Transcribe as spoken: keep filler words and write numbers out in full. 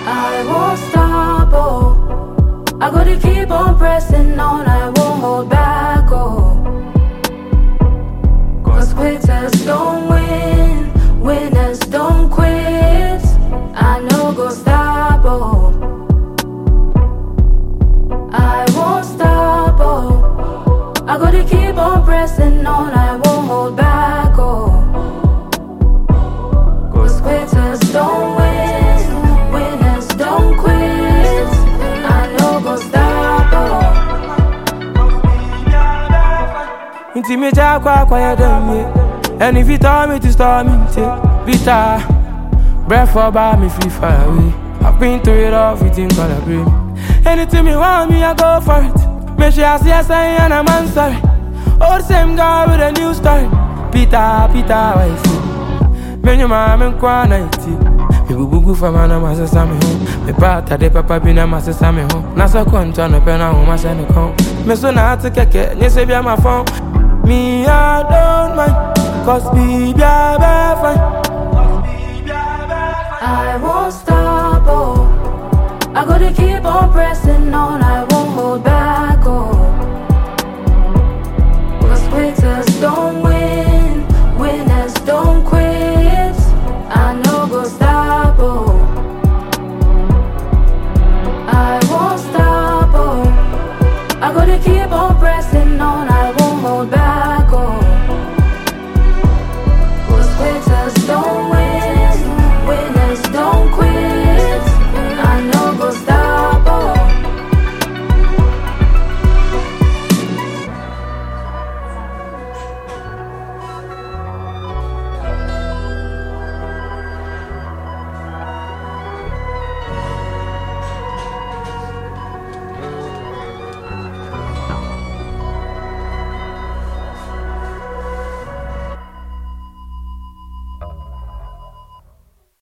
I won't stop, oh. I gotta keep on pressing on, I won't hold back, oh. Cause quitters don't win, winners don't quit. I know go stop, oh. I won't stop, oh. I gotta keep on pressing on, I won't hold back, oh. Cause quitters don't win, winners don't quit. I know go stop, oh. Inti me ja kwa kwa ya dem ye. And if you tell me to stop me, take bitter. Breath for by me free fire away. I've been through it all, everything gonna bring. Anything me want me, I go for it. Make sure I see a sign and I'm answering. All the same guy with a new story. Peter, Peter, wife. Me your mom and kwa nighty. Me boo boo for man, I'm a sesame home. Me pata de papa be na sesame home. Nasa konta no pena home, I send a come. Me so na to keke, nye se be my phone. Me I don't mind, cause be be fine. I won't stop, oh. I gotta keep on pressing on.